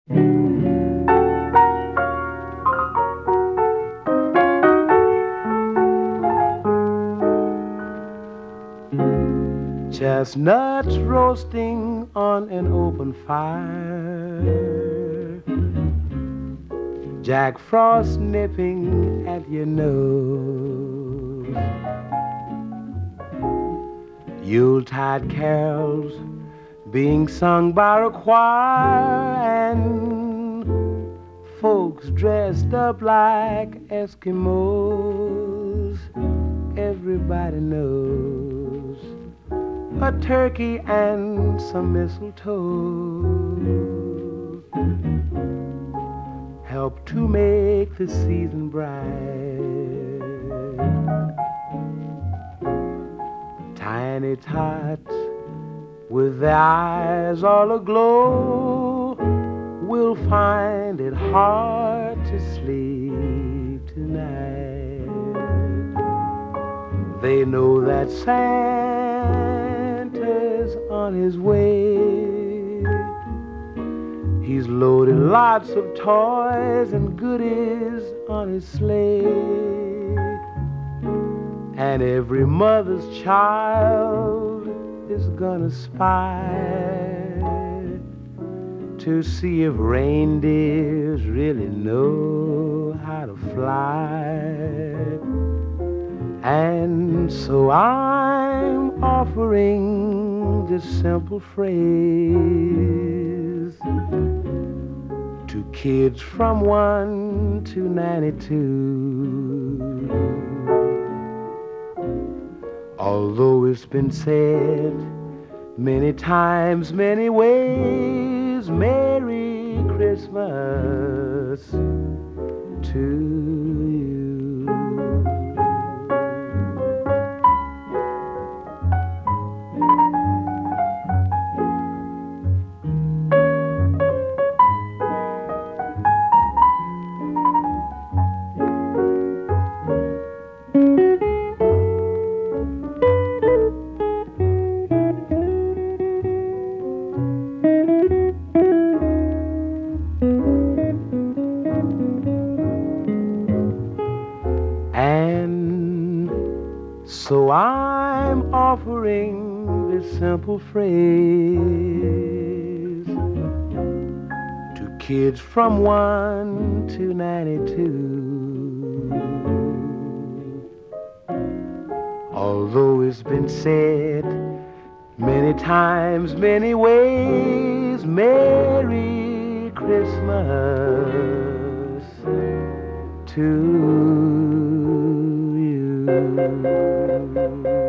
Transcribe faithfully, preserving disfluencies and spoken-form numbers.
Chestnuts roasting on an open fire, Jack Frost nipping at your nose, Yuletide carols being sung by a choir, and folks dressed up like Eskimos. Everybody knows a turkey and some mistletoe help to make the season bright. Tiny tots with their eyes all aglow will find it hard to sleep tonight. They know that Santa's on his way. He's loaded lots of toys and goodies on his sleigh, and every mother's child is gonna spy to see if reindeers really know how to fly. And so I'm offering this simple phrase to kids from one to ninety-two. Although it's been said many times, many ways, Merry Christmas to you. So I'm offering this simple phrase to kids from one to ninety-two. Although it's been said many times, many ways, Merry Christmas to you.